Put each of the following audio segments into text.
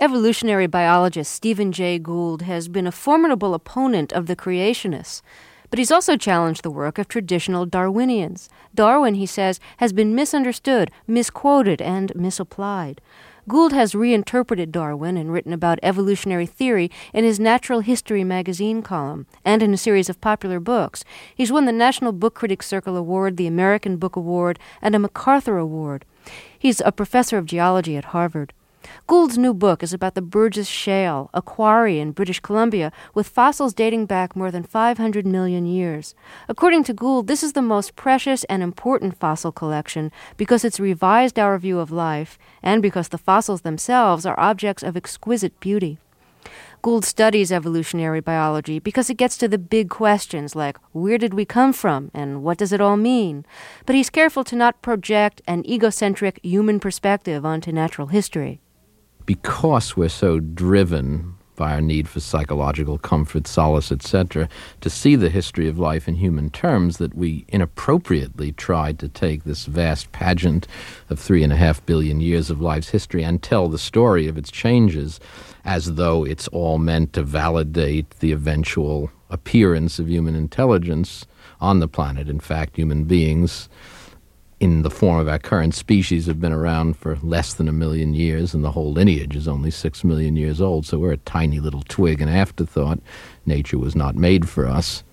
Evolutionary biologist Stephen Jay Gould has been a formidable opponent of the creationists, but he's also challenged the work of traditional Darwinians. Darwin, he says, has been misunderstood, misquoted, and misapplied. Gould has reinterpreted Darwin and written about evolutionary theory in his Natural History magazine column and in a series of popular books. He's won the National Book Critics Circle Award, the American Book Award, and a MacArthur Award. He's a professor of geology at Harvard. Gould's new book is about the Burgess Shale, a quarry in British Columbia with fossils dating back more than 500 million years. According to Gould, this is the most precious and important fossil collection because it's revised our view of life and because the fossils themselves are objects of exquisite beauty. Gould studies evolutionary biology because it gets to the big questions like where did we come from and what does it all mean? But he's careful to not project an egocentric human perspective onto natural history. Because we're so driven by our need for psychological comfort, solace, etc., to see the history of life in human terms, that we inappropriately tried to take this vast pageant of 3.5 billion years of life's history and tell the story of its changes as though it's all meant to validate the eventual appearance of human intelligence on the planet. In fact, human beings, in the form of our current species, have been around for less than 1 million years, and the whole lineage is only 6 million years old, so we're a tiny little twig, an afterthought. Nature was not made for us.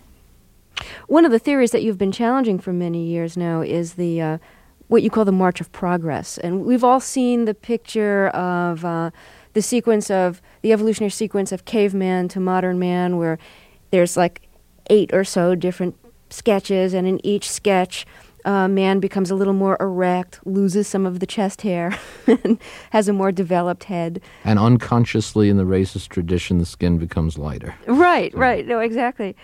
One of the theories that you've been challenging for many years now is the what you call the March of Progress. And we've all seen the picture of the sequence of, the evolutionary sequence of caveman to modern man, where there's like 8 or so different sketches, and in each sketch, man becomes a little more erect, loses some of the chest hair, and has a more developed head. And unconsciously, in the racist tradition, the skin becomes lighter. Right. No, exactly.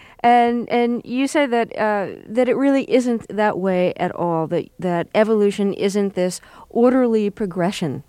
And you say that that it really isn't that way at all, that evolution isn't this orderly progression.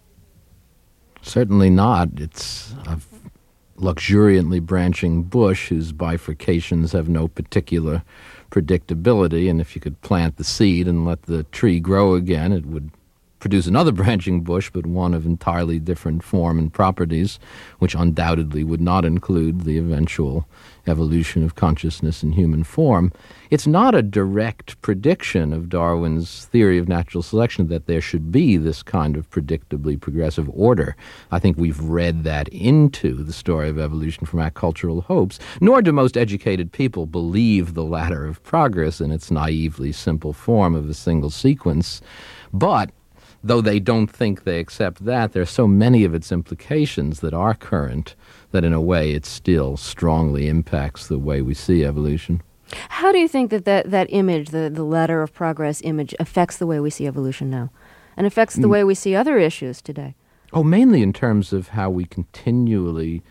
Certainly not. It's a luxuriantly branching bush whose bifurcations have no particular predictability, and if you could plant the seed and let the tree grow again, it would produce another branching bush, but one of entirely different form and properties, which undoubtedly would not include the eventual evolution of consciousness in human form. It's not a direct prediction of Darwin's theory of natural selection that there should be this kind of predictably progressive order. I think we've read that into the story of evolution from our cultural hopes, nor do most educated people believe the ladder of progress in its naively simple form of a single sequence. But though they don't think they accept that, there are so many of its implications that are current that in a way it still strongly impacts the way we see evolution. How do you think that image, the ladder of progress image, affects the way we see evolution now and affects the way we see other issues today? Oh, mainly in terms of how we continually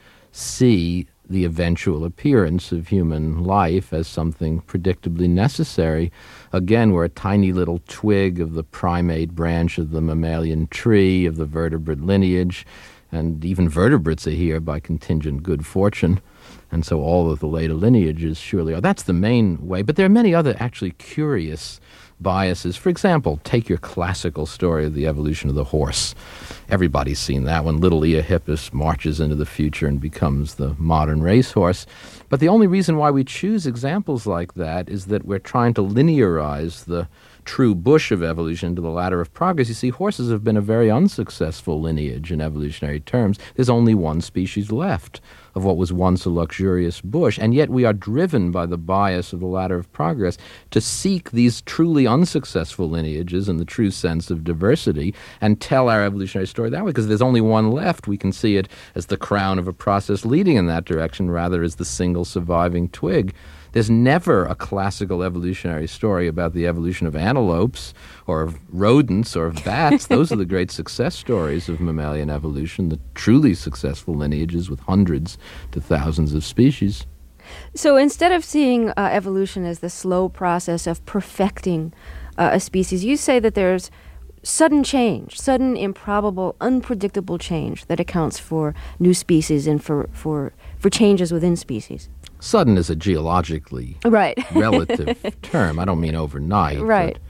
see the eventual appearance of human life as something predictably necessary. Again, we're a tiny little twig of the primate branch of the mammalian tree, of the vertebrate lineage, and even vertebrates are here by contingent good fortune. And so all of the later lineages surely are. That's the main way. But there are many other actually curious biases. For example, take your classical story of the evolution of the horse. Everybody's seen that one. Little Eohippus marches into the future and becomes the modern racehorse. But the only reason why we choose examples like that is that we're trying to linearize the true bush of evolution to the ladder of progress. You see, horses have been a very unsuccessful lineage in evolutionary terms. There's only one species left of what was once a luxurious bush, and yet we are driven by the bias of the ladder of progress to seek these truly unsuccessful lineages in the true sense of diversity and tell our evolutionary story that way, because there's only one left. We can see it as the crown of a process leading in that direction rather as the single surviving twig. There's never a classical evolutionary story about the evolution of antelopes or of rodents or of bats. Those are the great success stories of mammalian evolution, the truly successful lineages with hundreds to thousands of species. So instead of seeing evolution as the slow process of perfecting a species, you say that there's sudden change, sudden, improbable, unpredictable change that accounts for new species and for changes within species. Sudden is a geologically relative term. I don't mean overnight. Right.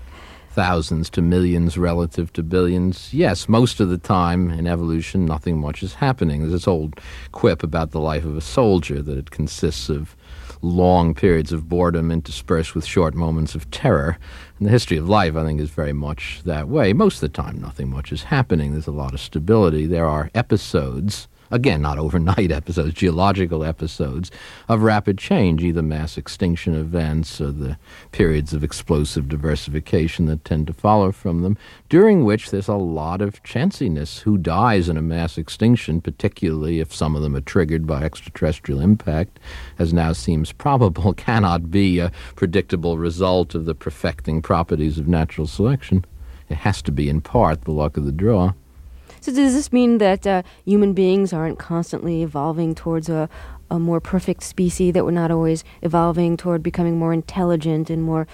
thousands to millions relative to billions. Yes, most of the time in evolution, nothing much is happening. There's this old quip about the life of a soldier, that it consists of long periods of boredom interspersed with short moments of terror. And the history of life, I think, is very much that way. Most of the time, nothing much is happening. There's a lot of stability. There are episodes, again, not overnight episodes, geological episodes of rapid change, either mass extinction events or the periods of explosive diversification that tend to follow from them, during which there's a lot of chanciness. Who dies in a mass extinction, particularly if some of them are triggered by extraterrestrial impact, as now seems probable, cannot be a predictable result of the perfecting properties of natural selection. It has to be, in part, the luck of the draw. So does this mean that human beings aren't constantly evolving towards a more perfect species, that we're not always evolving toward becoming more intelligent and more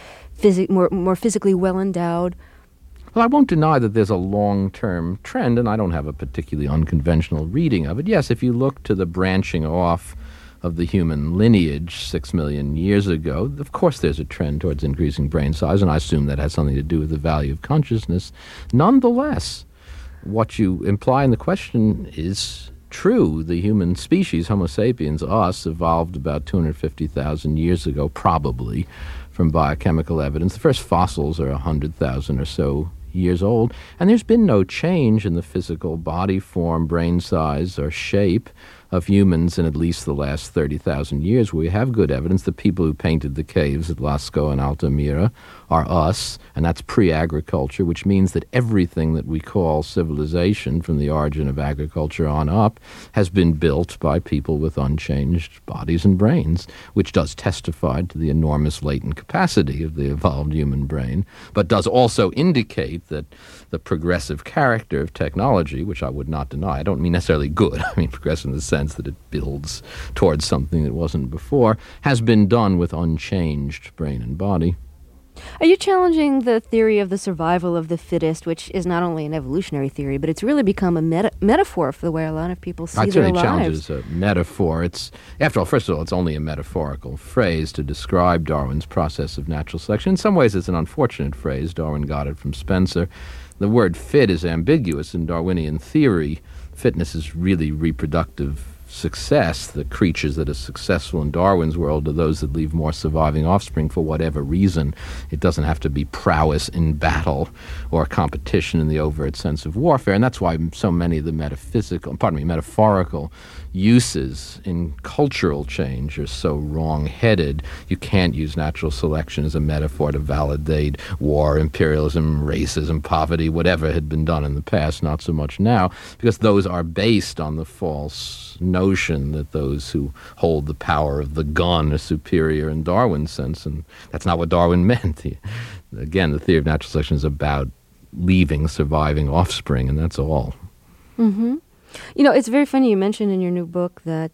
physically well-endowed? Well, I won't deny that there's a long-term trend, and I don't have a particularly unconventional reading of it. Yes, if you look to the branching off of the human lineage 6 million years ago, of course there's a trend towards increasing brain size, and I assume that has something to do with the value of consciousness. Nonetheless, what you imply in the question is true. The human species, Homo sapiens, us, evolved about 250,000 years ago, probably, from biochemical evidence. The first fossils are 100,000 or so years old, and there's been no change in the physical body form, brain size, or shape of humans in at least the last 30,000 years. We have good evidence. The people who painted the caves at Lascaux and Altamira are us, and that's pre-agriculture, which means that everything that we call civilization from the origin of agriculture on up has been built by people with unchanged bodies and brains, which does testify to the enormous latent capacity of the evolved human brain, but does also indicate that the progressive character of technology, which I would not deny, I don't mean necessarily good, I mean progressive in the sense that it builds towards something that wasn't before, has been done with unchanged brain and body. Are you challenging the theory of the survival of the fittest, which is not only an evolutionary theory, but it's really become a metaphor for the way a lot of people see their lives? I certainly challenge it as a metaphor. It's, after all, first of all, it's only a metaphorical phrase to describe Darwin's process of natural selection. In some ways, it's an unfortunate phrase. Darwin got it from Spencer. The word fit is ambiguous in Darwinian theory. Fitness is really reproductive success. The creatures that are successful in Darwin's world are those that leave more surviving offspring for whatever reason. It doesn't have to be prowess in battle or competition in the overt sense of warfare, and that's why so many of the metaphorical uses in cultural change are so wrong-headed. You can't use natural selection as a metaphor to validate war, imperialism, racism, poverty, whatever had been done in the past, not so much now, because those are based on the false notion that those who hold the power of the gun are superior in Darwin's sense, and that's not what Darwin meant. Again, the theory of natural selection is about leaving surviving offspring, and that's all. Mm-hmm. You know, it's very funny you mentioned in your new book that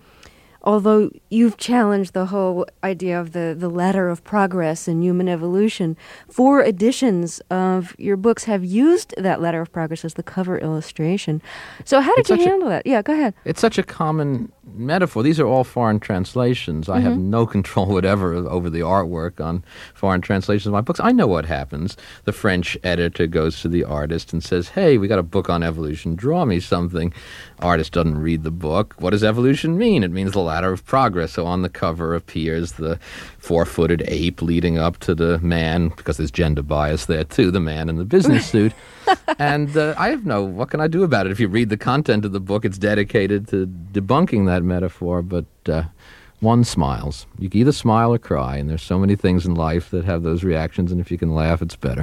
although you've challenged the whole idea of the ladder of progress in human evolution, 4 editions of your books have used that ladder of progress as the cover illustration. So how did you handle that? Yeah, go ahead. It's such a common metaphor. These are all foreign translations. I have no control whatever over the artwork on foreign translations of my books. I know what happens. The French editor goes to the artist and says, hey, we got a book on evolution. Draw me something. Artist doesn't read the book. What does evolution mean? It means the ladder of progress. So on the cover appears the 4-footed ape leading up to the man, because there's gender bias there too, the man in the business suit. And what can I do about it? If you read the content of the book, it's dedicated to debunking that metaphor, but one smiles. You can either smile or cry, and there's so many things in life that have those reactions, and if you can laugh, it's better.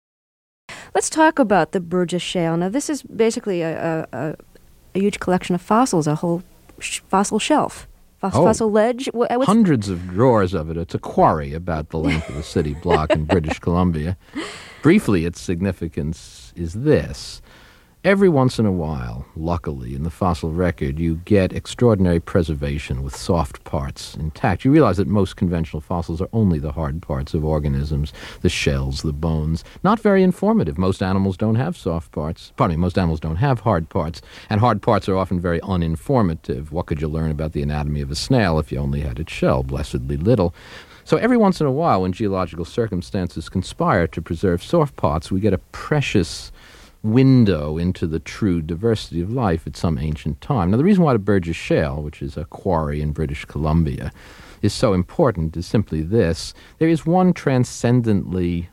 Let's talk about the Burgess Shale. Now, this is basically a huge collection of fossils, a whole fossil shelf. Fossil ledge? Hundreds of drawers of it. It's a quarry about the length of a city block in British Columbia. Briefly, its significance is this. Every once in a while, luckily, in the fossil record, you get extraordinary preservation with soft parts intact. You realize that most conventional fossils are only the hard parts of organisms, the shells, the bones. Not very informative. Most animals don't have soft parts. Most animals don't have hard parts. And hard parts are often very uninformative. What could you learn about the anatomy of a snail if you only had its shell? Blessedly little. So every once in a while, when geological circumstances conspire to preserve soft parts, we get a precious window into the true diversity of life at some ancient time. Now, the reason why the Burgess Shale, which is a quarry in British Columbia, is so important is simply this. There is one transcendently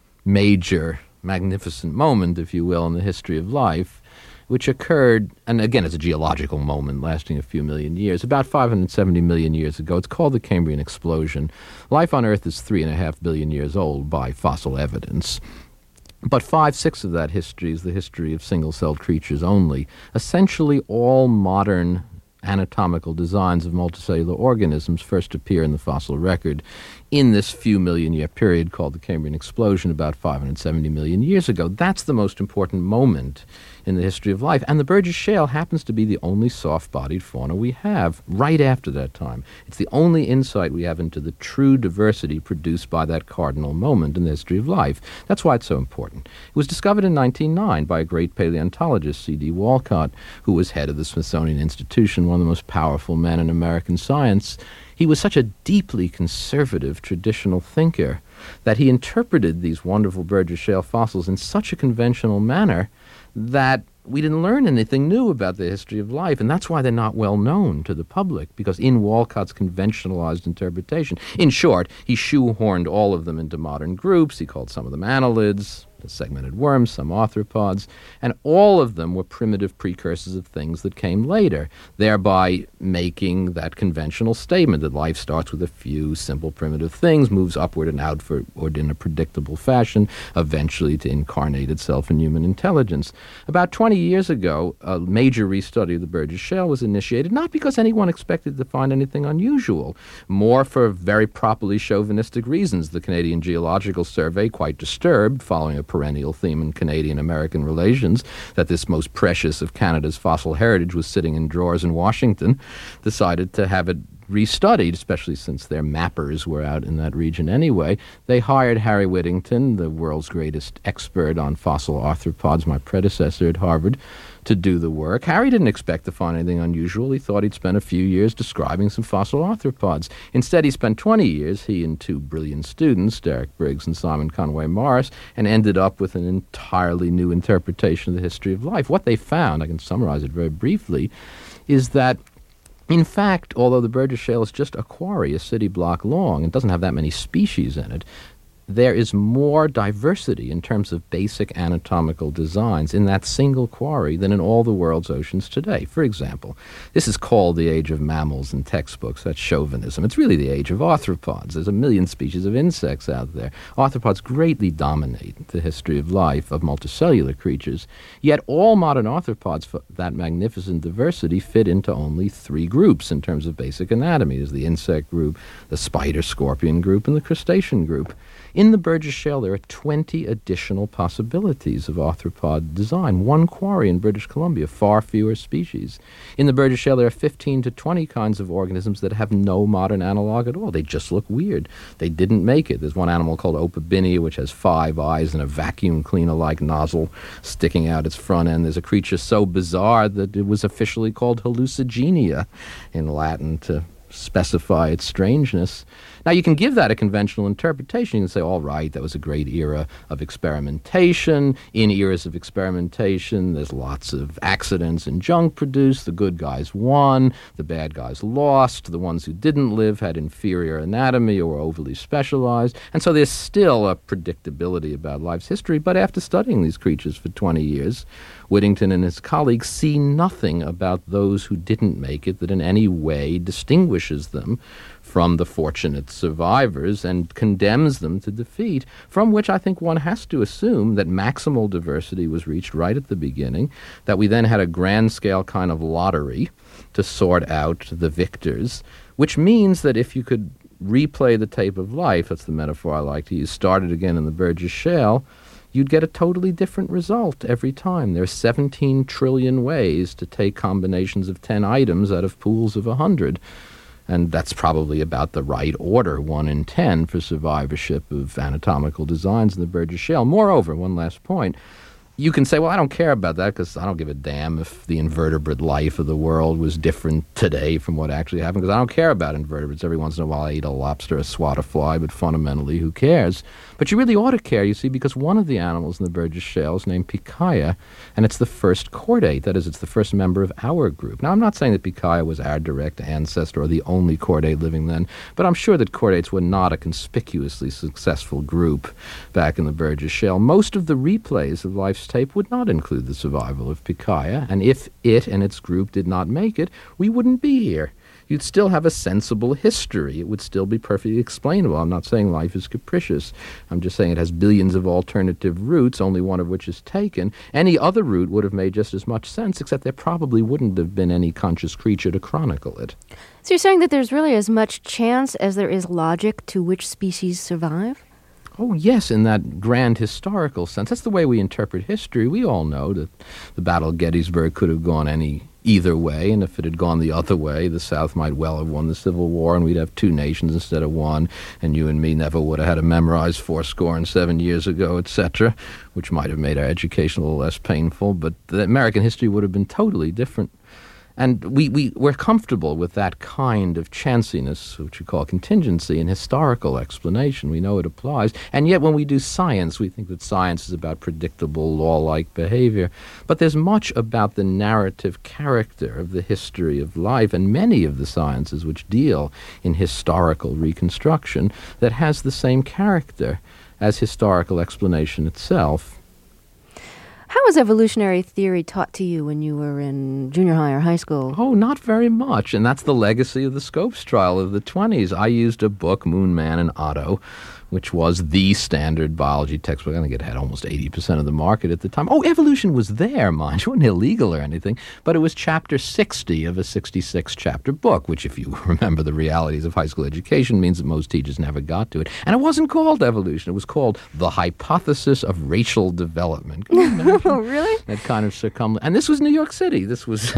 major, magnificent moment, if you will, in the history of life, which occurred, and again, it's a geological moment lasting a few million years, about 570 million years ago. It's called the Cambrian explosion. Life on Earth is 3.5 billion years old by fossil evidence. But 5/6 of that history is the history of single-celled creatures only. Essentially, all modern anatomical designs of multicellular organisms first appear in the fossil record in this few million-year period called the Cambrian explosion about 570 million years ago. That's the most important moment in the history of life. And the Burgess Shale happens to be the only soft-bodied fauna we have right after that time. It's the only insight we have into the true diversity produced by that cardinal moment in the history of life. That's why it's so important. It was discovered in 1909 by a great paleontologist, C.D. Walcott, who was head of the Smithsonian Institution, one of the most powerful men in American science. He was such a deeply conservative traditional thinker that he interpreted these wonderful Burgess Shale fossils in such a conventional manner that we didn't learn anything new about the history of life, and that's why they're not well known to the public, because in Walcott's conventionalized interpretation, in short, he shoehorned all of them into modern groups. He called some of them annelids, the segmented worms, some arthropods, and all of them were primitive precursors of things that came later, thereby making that conventional statement that life starts with a few simple primitive things, moves upward and outward in a predictable fashion, eventually to incarnate itself in human intelligence. About 20 years ago, a major restudy of the Burgess Shale was initiated, not because anyone expected to find anything unusual, more for very properly chauvinistic reasons. The Canadian Geological Survey, quite disturbed, following a perennial theme in Canadian-American relations, that this most precious of Canada's fossil heritage was sitting in drawers in Washington, decided to have it restudied, especially since their mappers were out in that region anyway. They hired Harry Whittington, the world's greatest expert on fossil arthropods, my predecessor at Harvard, to do the work. Harry didn't expect to find anything unusual. He thought he'd spend a few years describing some fossil arthropods. Instead, he spent 20 years, he and two brilliant students, Derek Briggs and Simon Conway Morris, and ended up with an entirely new interpretation of the history of life. What they found, I can summarize it very briefly, is that in fact, although the Burgess Shale is just a quarry, a city block long, and doesn't have that many species in it, there is more diversity in terms of basic anatomical designs in that single quarry than in all the world's oceans today. For example, this is called the age of mammals in textbooks. That's chauvinism. It's really the age of arthropods. There's a million species of insects out there. Arthropods greatly dominate the history of life of multicellular creatures, yet all modern arthropods, for that magnificent diversity, fit into only three groups in terms of basic anatomy. There's the insect group, the spider-scorpion group, and the crustacean group. In the Burgess Shale, there are 20 additional possibilities of arthropod design. One quarry in British Columbia, far fewer species. In the Burgess Shale, there are 15 to 20 kinds of organisms that have no modern analog at all. They just look weird. They didn't make it. There's one animal called Opabinia, which has 5 eyes and a vacuum cleaner-like nozzle sticking out its front end. There's a creature so bizarre that it was officially called hallucigenia in Latin to specify its strangeness. Now, you can give that a conventional interpretation. You can say, all right, that was a great era of experimentation. In eras of experimentation, there's lots of accidents and junk produced. The good guys won. The bad guys lost. The ones who didn't live had inferior anatomy or were overly specialized. And so there's still a predictability about life's history. But after studying these creatures for 20 years, Whittington and his colleagues see nothing about those who didn't make it that in any way distinguishes them from the fortunate survivors and condemns them to defeat, from which I think one has to assume that maximal diversity was reached right at the beginning, that we then had a grand-scale kind of lottery to sort out the victors, which means that if you could replay the tape of life, that's the metaphor I like to use, start it again in the Burgess Shale, you'd get a totally different result every time. There are 17 trillion ways to take combinations of 10 items out of pools of 100. And that's probably about the right order, 1 in 10, for survivorship of anatomical designs in the Burgess Shale. Moreover, one last point, you can say, well, I don't care about that because I don't give a damn if the invertebrate life of the world was different today from what actually happened, because I don't care about invertebrates. Every once in a while I eat a lobster, a swat, a fly, but fundamentally, who cares? But you really ought to care, you see, because one of the animals in the Burgess Shale is named Pikaia, and it's the first chordate. That is, it's the first member of our group. Now, I'm not saying that Pikaia was our direct ancestor or the only chordate living then, but I'm sure that chordates were not a conspicuously successful group back in the Burgess Shale. Most of the replays of Life's tape would not include the survival of Pikaia, and if it and its group did not make it, we wouldn't be here. You'd still have a sensible history. It would still be perfectly explainable. I'm not saying life is capricious. I'm just saying it has billions of alternative routes, only one of which is taken. Any other route would have made just as much sense, except there probably wouldn't have been any conscious creature to chronicle it. So you're saying that there's really as much chance as there is logic to which species survive? Oh, yes, in that grand historical sense. That's the way we interpret history. We all know that the Battle of Gettysburg could have gone either way, and if it had gone the other way, the South might well have won the Civil War, and we'd have two nations instead of one, and you and me never would have had to memorize 7 years ago, etc., which might have made our education a little less painful, but the American history would have been totally different. And we're comfortable with that kind of chanciness, which we call contingency, and historical explanation. We know it applies. And yet when we do science, we think that science is about predictable, law-like behavior. But there's much about the narrative character of the history of life, and many of the sciences which deal in historical reconstruction, that has the same character as historical explanation itself. How was evolutionary theory taught to you when you were in junior high or high school? Oh, not very much, and that's the legacy of the Scopes trial of the 1920s. I used a book, Moon Man and Otto, which was the standard biology textbook. I think it had almost 80% of the market at the time. Oh, evolution was there, mind. It wasn't illegal or anything, but it was chapter 60 of a 66-chapter book, which, if you remember the realities of high school education, means that most teachers never got to it. And it wasn't called evolution. It was called The Hypothesis of Racial Development. Can you imagine? Oh, really? That kind of And this was New York City. This was,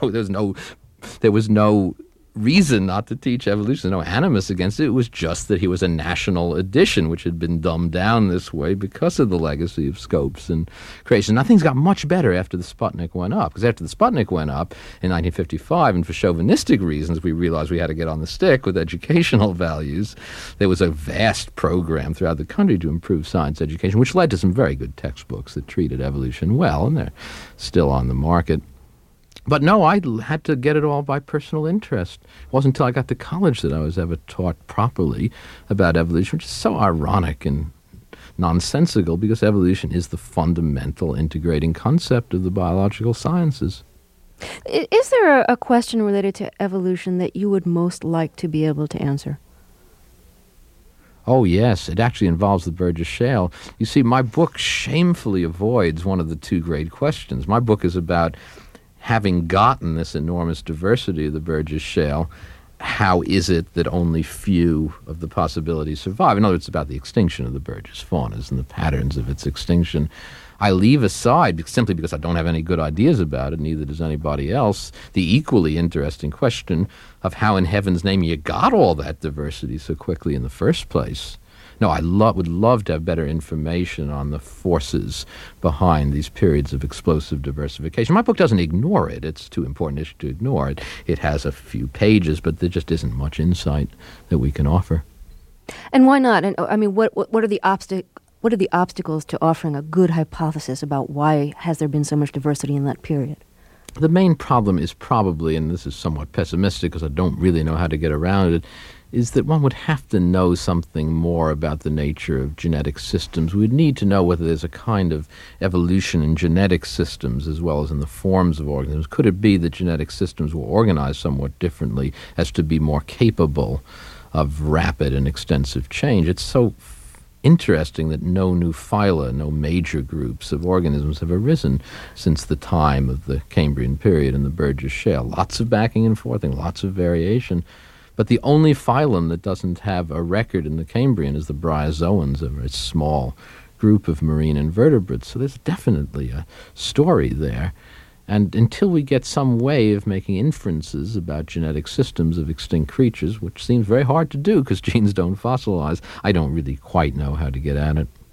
there was no reason not to teach evolution, no animus against it. It was just that he was a national edition, which had been dumbed down this way because of the legacy of Scopes and creation. Now, things got much better after the Sputnik went up, because after the Sputnik went up in 1955, and for chauvinistic reasons, we realized we had to get on the stick with educational values. There was a vast program throughout the country to improve science education, which led to some very good textbooks that treated evolution well, and they're still on the market. But no, I had to get it all by personal interest. It wasn't until I got to college that I was ever taught properly about evolution, which is so ironic and nonsensical, because evolution is the fundamental integrating concept of the biological sciences. Is there a question related to evolution that you would most like to be able to answer? Oh, yes. It actually involves the Burgess Shale. You see, my book shamefully avoids one of the two great questions. My book is about having gotten this enormous diversity of the Burgess Shale, how is it that only few of the possibilities survive? In other words, it's about the extinction of the Burgess faunas and the patterns of its extinction. I leave aside, simply because I don't have any good ideas about it, neither does anybody else, the equally interesting question of how in heaven's name you got all that diversity so quickly in the first place. No, I would love to have better information on the forces behind these periods of explosive diversification. My book doesn't ignore it. It's too important issue to ignore it. It has a few pages, but there just isn't much insight that we can offer. And why not? And I mean, what are the obstacles to offering a good hypothesis about why has there been so much diversity in that period? The main problem is probably, and this is somewhat pessimistic because I don't really know how to get around it, is that one would have to know something more about the nature of genetic systems. We'd need to know whether there's a kind of evolution in genetic systems as well as in the forms of organisms. Could it be that genetic systems were organized somewhat differently as to be more capable of rapid and extensive change? It's so interesting that no new phyla, no major groups of organisms have arisen since the time of the Cambrian period and the Burgess Shale. Lots of backing and forth and lots of variation. But the only phylum that doesn't have a record in the Cambrian is the bryozoans, a very small group of marine invertebrates. So there's definitely a story there. And until we get some way of making inferences about genetic systems of extinct creatures, which seems very hard to do because genes don't fossilize, I don't really quite know how to get at it.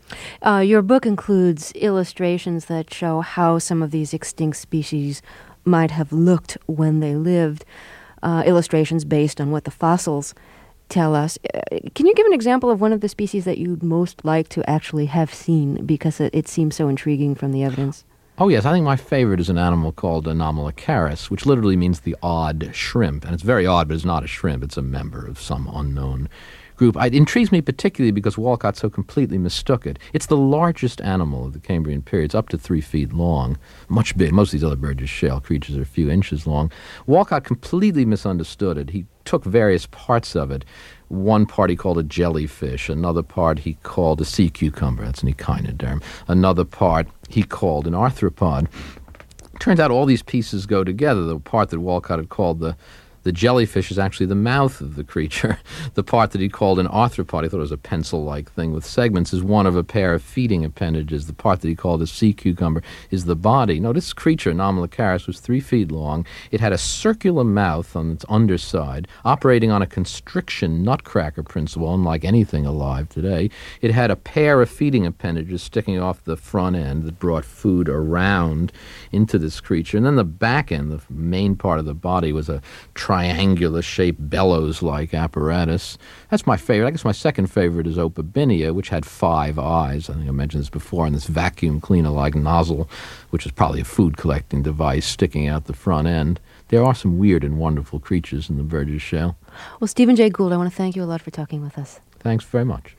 Your book includes illustrations that show how some of these extinct species might have looked when they lived, illustrations based on what the fossils tell us. Can you give an example of one of the species that you'd most like to actually have seen because it seems so intriguing from the evidence? Oh, yes. I think my favorite is an animal called Anomalocaris, which literally means the odd shrimp. And it's very odd, but it's not a shrimp. It's a member of some unknown group. It intrigues me particularly because Walcott so completely mistook it. It's the largest animal of the Cambrian period. It's up to 3 feet long, much big. Most of these other Burgess Shale creatures are a few inches long. Walcott completely misunderstood it. He took various parts of it. One part he called a jellyfish. Another part he called a sea cucumber. That's an echinoderm. Another part he called an arthropod. Turns out all these pieces go together. The part that Walcott had called the jellyfish is actually the mouth of the creature. The part that he called an arthropod, he thought it was a pencil-like thing with segments, is one of a pair of feeding appendages. The part that he called a sea cucumber is the body. No, this creature, Anomalocaris, was 3 feet long. It had a circular mouth on its underside, operating on a constriction nutcracker principle, unlike anything alive today. It had a pair of feeding appendages sticking off the front end that brought food around into this creature. And then the back end, the main part of the body, was a triangular-shaped bellows-like apparatus. That's my favorite. I guess my second favorite is Opabinia, which had 5 eyes. I think I mentioned this before, and this vacuum cleaner-like nozzle, which is probably a food-collecting device sticking out the front end. There are some weird and wonderful creatures in the Burgess Shale. Well, Stephen Jay Gould, I want to thank you a lot for talking with us. Thanks very much.